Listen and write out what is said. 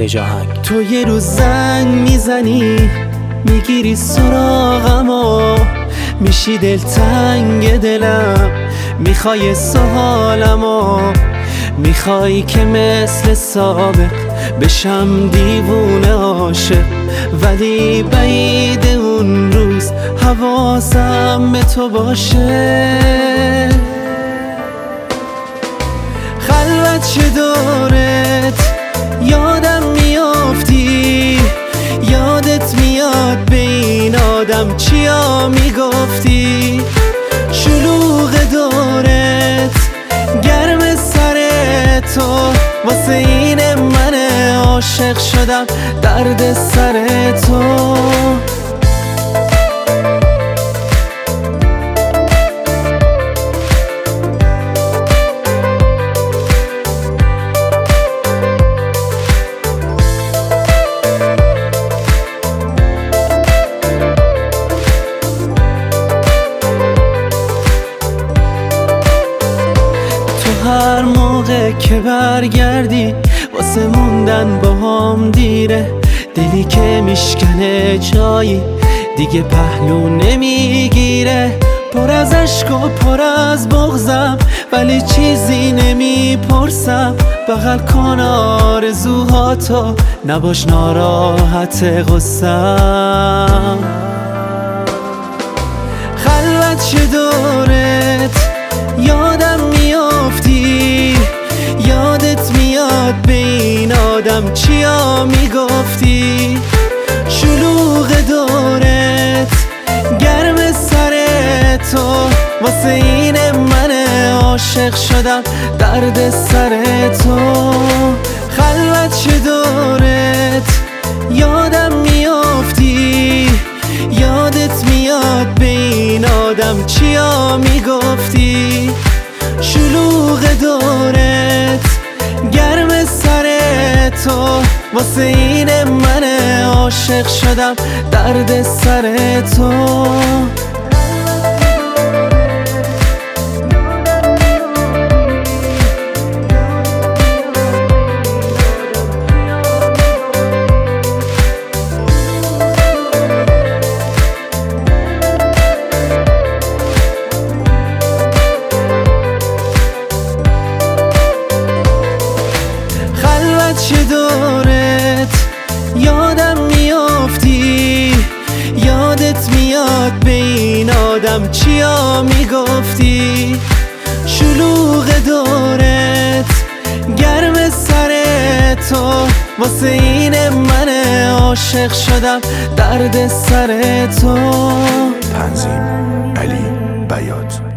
خارج آهنگ. تو یه روز زنگ میزنی میگیری سراغمو، میشی دلتنگ دلم، میخوای سوالمو، میخوای که مثل سابق بشم دیوونه عاشق، ولی بعید اون روز حواسم به تو باشه. خلوت چه دورت یادم میافتی، یادت میاد به این آدم چیا میگفتی، شلوغ دورت گرم سر تو، واسه این من عاشق شدم درد سر تو. هر موقع که برگردی واسه موندن با هم دیره، دلی که میشکنه جایی دیگه پهلو نمیگیره، پر از عشق و پر از بغضم ولی چیزی نمیپرسم، بغل کن آرزوهاتو نباش ناراحت غصم. خلوت چه دورت یادم میافتی، یادت میاد به این آدم چیا میگفتی، شلوغ دورت گرم سر تو، واسه این من عاشق شدم درد سر تو. خلوت چه دورت یادم میافتی، یادت میاد به این آدم چیا میگفتی، شلوغ دورت گرم سر تو، واسه این من عاشق شدم درد سر تو. چه دورت یادم میافتی، یادت میاد به این آدم چیا میگفتی، شلوغ دورت گرم سر تو، واسه این من عاشق شدم درد سر تو. تنظیم علی بیات.